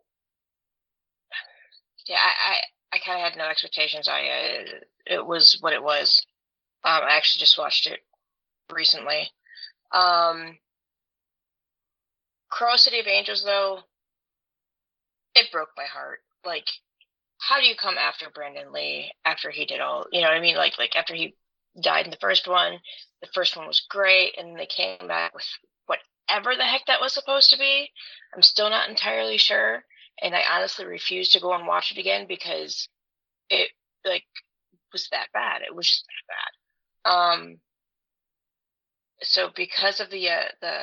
Yeah, I, I, I kind of had no expectations. I uh, it was what it was. Um, I actually just watched it recently. Um, Crow City of Angels, though, it broke my heart. Like, how do you come after Brandon Lee after he did all? You know what I mean? Like, like after he died in the first one, the first one was great, and they came back with whatever the heck that was supposed to be. I'm still not entirely sure, and I honestly refuse to go and watch it again because it like was that bad. It was just that bad. Um, so because of the uh, the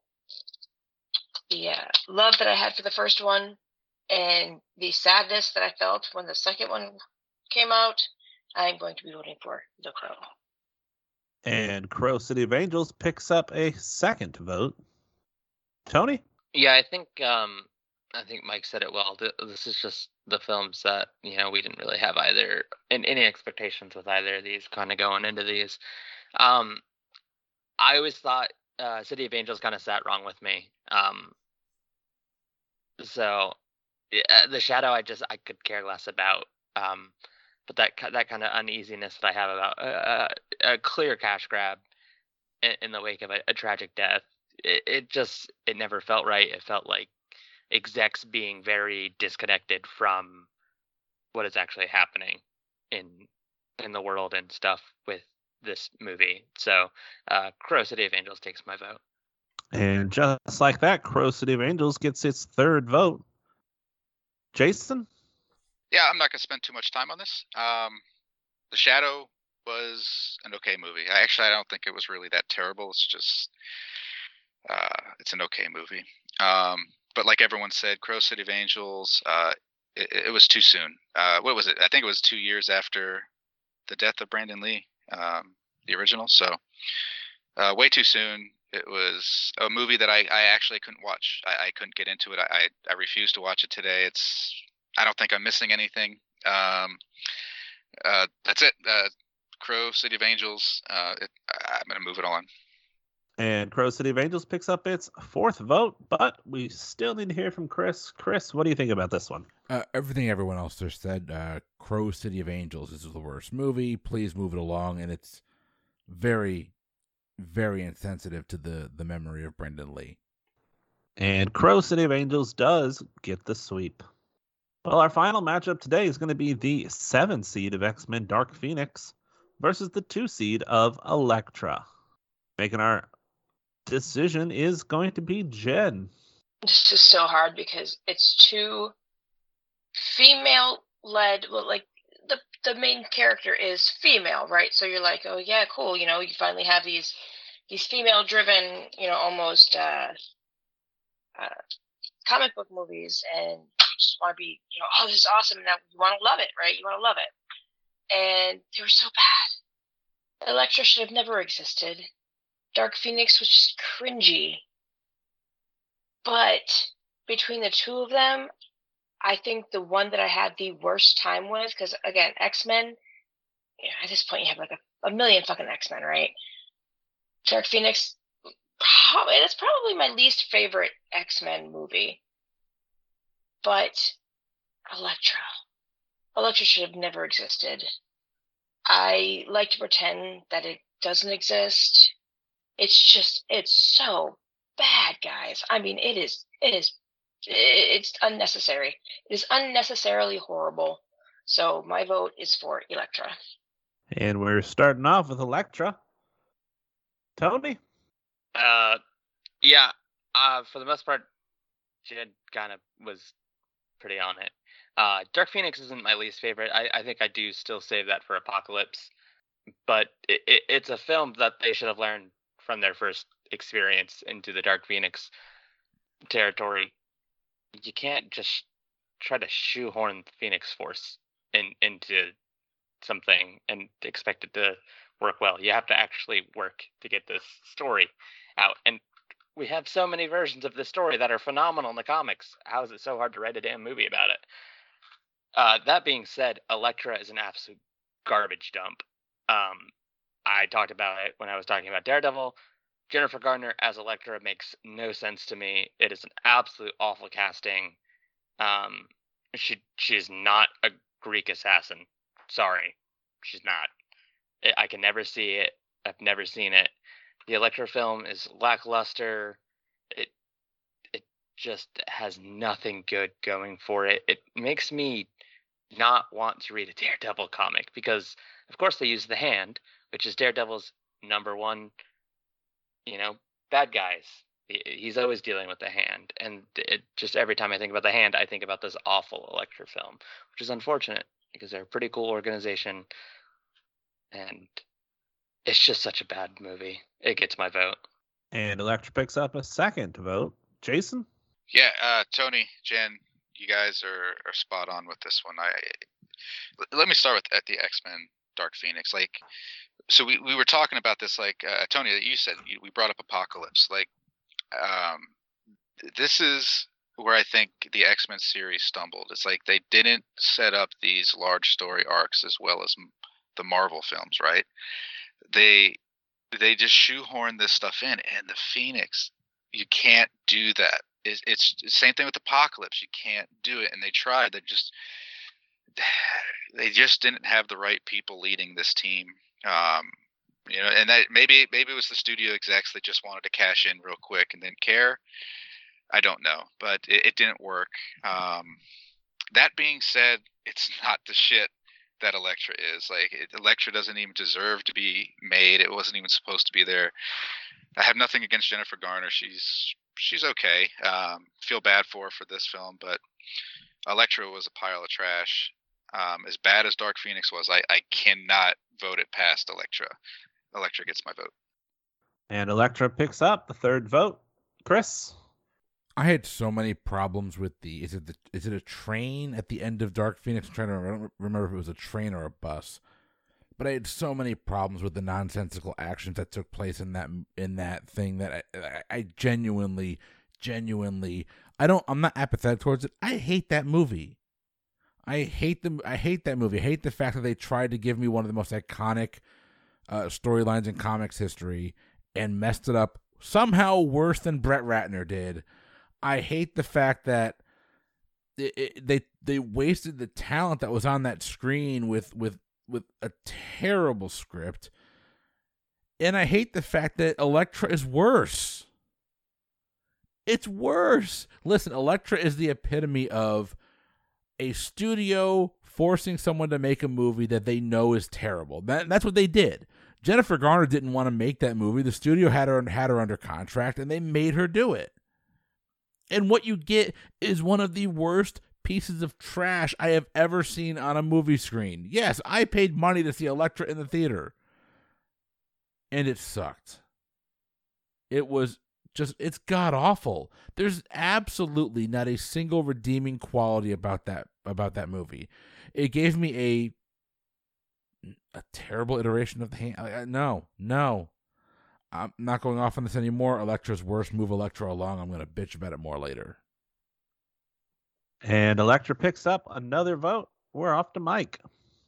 the uh, love that I had for the first one and the sadness that I felt when the second one came out, I'm going to be voting for The Crow. And Crow City of Angels picks up a second vote. Tony? Yeah, I think um, I think Mike said it well. This is just the films that, you know, we didn't really have either in any expectations with either of these kind of going into these. Um, I always thought uh, City of Angels kind of sat wrong with me. Um, so yeah, The Shadow, I just I could care less about. Um, but that that kind of uneasiness that I have about uh, a clear cash grab in, in the wake of a, a tragic death, it, it just it never felt right. It felt like execs being very disconnected from what is actually happening in in the world and stuff with this movie. So uh, Crow City of Angels takes my vote. And just like that, Crow City of Angels gets its third vote. Jason? Yeah, I'm not going to spend too much time on this. Um, The Shadow was an okay movie. I actually I don't think it was really that terrible. It's just uh, it's an okay movie. Um, but like everyone said, Crow City of Angels, uh, it, it was too soon. Uh, what was it? I think it was two years after the death of Brandon Lee, um, the original. So uh, way too soon. It was a movie that I, I actually couldn't watch. I, I couldn't get into it. I, I I refused to watch it today. It's I don't think I'm missing anything. Um, uh, that's it. Uh, Crow City of Angels. Uh, it, I'm going to move it on. And Crow City of Angels picks up its fourth vote, but we still need to hear from Chris. Chris, what do you think about this one? Uh, everything everyone else just said. Uh, Crow City of Angels is the worst movie. Please move it along, and it's very, very insensitive to the, the memory of Brendan Lee. And Crow City of Angels does get the sweep. Well, our final matchup today is going to be the seven seed of X-Men Dark Phoenix versus the two seed of Elektra. Making our decision is going to be Jen. This is so hard because it's two female-led. Well, like the the main character is female, right? So you're like, oh yeah, cool. You know, you finally have these these female-driven, you know, almost uh, uh, comic book movies, and you just want to be, you know, oh, this is awesome. Now you want to love it, right? You want to love it, and they were so bad. Elektra should have never existed. Dark Phoenix was just cringy. But between the two of them, I think the one that I had the worst time with, because again, X-Men, you know, at this point you have like a, a million fucking X-Men, right? Dark Phoenix, probably, it's probably my least favorite X-Men movie. But Elektra. Elektra should have never existed. I like to pretend that it doesn't exist. It's just, it's so bad, guys. I mean, it is, it is, it's unnecessary. It is unnecessarily horrible. So my vote is for Elektra. And we're starting off with Elektra. Tony? Uh, yeah. Uh, for the most part, Jen kind of was pretty on it. Uh, Dark Phoenix isn't my least favorite. I, I think I do still save that for Apocalypse. But it, it, it's a film that they should have learned from their first experience into the Dark Phoenix territory. You can't just try to shoehorn Phoenix Force in into something and expect it to work well. You have to actually work to get this story out. And we have so many versions of this story that are phenomenal in the comics. How is it so hard to write a damn movie about it? Uh, that being said, Elektra is an absolute garbage dump. Um, I talked about it when I was talking about Daredevil. Jennifer Garner as Elektra makes no sense to me. It is an absolute awful casting. Um, she she's not a Greek assassin. Sorry, she's not. I can never see it. I've never seen it. The Elektra film is lackluster. It it just has nothing good going for it. It makes me not want to read a Daredevil comic because, of course, they use the Hand, which is Daredevil's number one, you know, bad guys. He- He's always dealing with the Hand, and it just every time I think about the Hand, I think about this awful Elektra film, which is unfortunate because they're a pretty cool organization, and it's just such a bad movie. It gets my vote. And Elektra picks up a second vote. Jason? Yeah, uh, Tony, Jen, you guys are, are spot on with this one. I let me start with at the X-Men Dark Phoenix. Like, so we, we were talking about this, like uh, Tony, that you said you, we brought up Apocalypse. Like, um, this is where I think the X-Men series stumbled. It's like they didn't set up these large story arcs as well as m- the Marvel films, right? They they just shoehorn this stuff in, and the Phoenix, you can't do that. It's, it's the same thing with Apocalypse. You can't do it, and they tried. They just they just didn't have the right people leading this team. Um, you know, and that maybe maybe it was the studio execs that just wanted to cash in real quick and didn't care. I don't know, but it, it didn't work. Um, that being said, it's not the shit that Elektra is. Like, it, Elektra doesn't even deserve to be made. It wasn't even supposed to be there. I have nothing against Jennifer Garner. She's she's okay. Um, feel bad for her for this film, but Elektra was a pile of trash. Um, as bad as Dark Phoenix was, I, I cannot vote it past Elektra. Elektra gets my vote. And Elektra picks up the third vote. Chris? I had so many problems with the is it the is it a train at the end of Dark Phoenix? I'm trying to remember, I don't remember if it was a train or a bus, but I had so many problems with the nonsensical actions that took place in that in that thing that I, I, I genuinely, genuinely, I don't. I'm not apathetic towards it. I hate that movie. I hate them. I hate that movie. I hate the fact that they tried to give me one of the most iconic uh, storylines in comics history and messed it up somehow worse than Brett Ratner did. I hate the fact that it, it, they they wasted the talent that was on that screen with, with with a terrible script, and I hate the fact that Elektra is worse. It's worse. Listen, Elektra is the epitome of a studio forcing someone to make a movie that they know is terrible. That that's what they did. Jennifer Garner didn't want to make that movie. The studio had her had her under contract, and they made her do it. And what you get is one of the worst pieces of trash I have ever seen on a movie screen. Yes, I paid money to see Elektra in the theater. And it sucked. It was just, it's god-awful. There's absolutely not a single redeeming quality about that about that movie. It gave me a a terrible iteration of the hand. No, no. I'm not going off on this anymore. Elektra's worse. Move Elektra along. I'm going to bitch about it more later. And Elektra picks up another vote. We're off to Mike.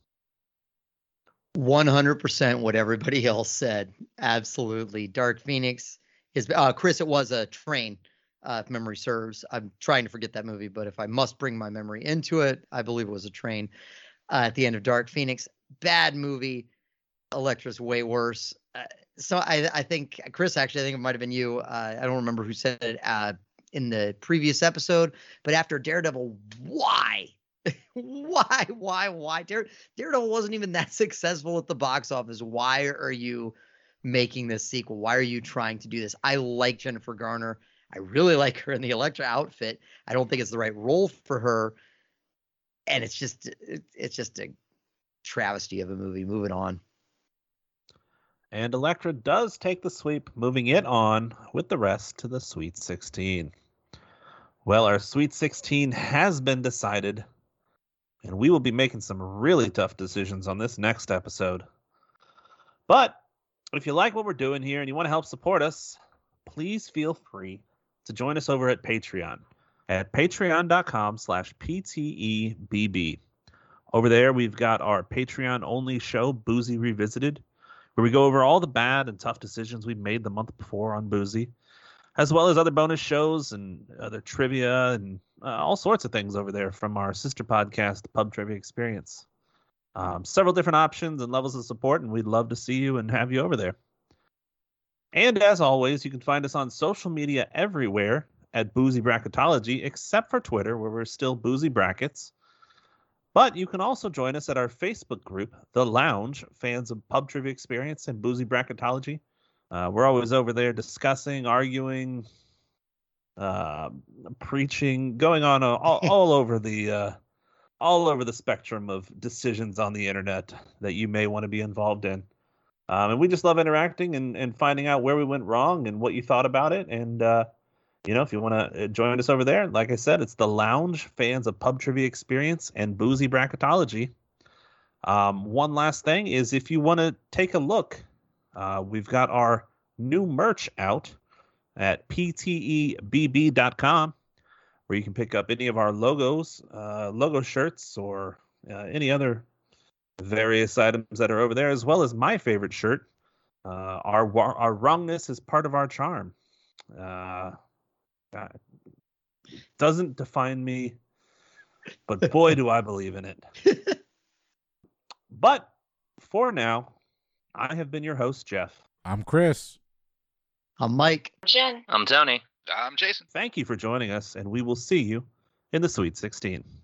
one hundred percent what everybody else said. Absolutely. Dark Phoenix is, uh, Chris, it was a train, uh, if memory serves. I'm trying to forget that movie, but if I must bring my memory into it, I believe it was a train uh, at the end of Dark Phoenix. Bad movie. Elektra's way worse. Uh, so I, I think, Chris, actually, I think it might have been you. Uh, I don't remember who said it uh, in the previous episode, but after Daredevil, why? why, why, why? Dare, Daredevil wasn't even that successful at the box office. Why are you making this sequel? Why are you trying to do this? I like Jennifer Garner. I really like her in the Elektra outfit. I don't think it's the right role for her. And it's just, it, it's just a travesty of a movie. Moving on. And Elektra does take the sweep, moving it on with the rest to the Sweet sixteen. Well, our Sweet sixteen has been decided, and we will be making some really tough decisions on this next episode. But if you like what we're doing here and you want to help support us, please feel free to join us over at Patreon at patreon.com slash PTEBB. Over there, we've got our Patreon-only show, Boozy Revisited, where we go over all the bad and tough decisions we made the month before on Boozy, as well as other bonus shows and other trivia and uh, all sorts of things over there from our sister podcast, Pub Trivia Experience. Um, several different options and levels of support, and we'd love to see you and have you over there. And as always, you can find us on social media everywhere at Boozy Bracketology, except for Twitter, where we're still Boozy Brackets. But you can also join us at our Facebook group, The Lounge, fans of Pub Trivia Experience and Boozy Bracketology. Uh, we're always over there discussing, arguing, uh, preaching, going on uh, all, all over the uh, all over the spectrum of decisions on the internet that you may want to be involved in. Um, and we just love interacting and, and finding out where we went wrong and what you thought about it. And, uh, you know, if you want to join us over there, like I said, it's the Lounge, fans of pub trivia experience and boozy bracketology. Um, one last thing is if you want to take a look, uh, we've got our new merch out at p t e b b dot com, where you can pick up any of our logos, uh, logo shirts, or uh, any other various items that are over there, as well as my favorite shirt. Uh, our our wrongness is part of our charm. Uh, uh, doesn't define me, but boy, do I believe in it. But for now, I have been your host, Jeff. I'm Chris. I'm Mike. Jen. I'm Tony. I'm Jason. Thank you for joining us, and we will see you in the Sweet sixteen.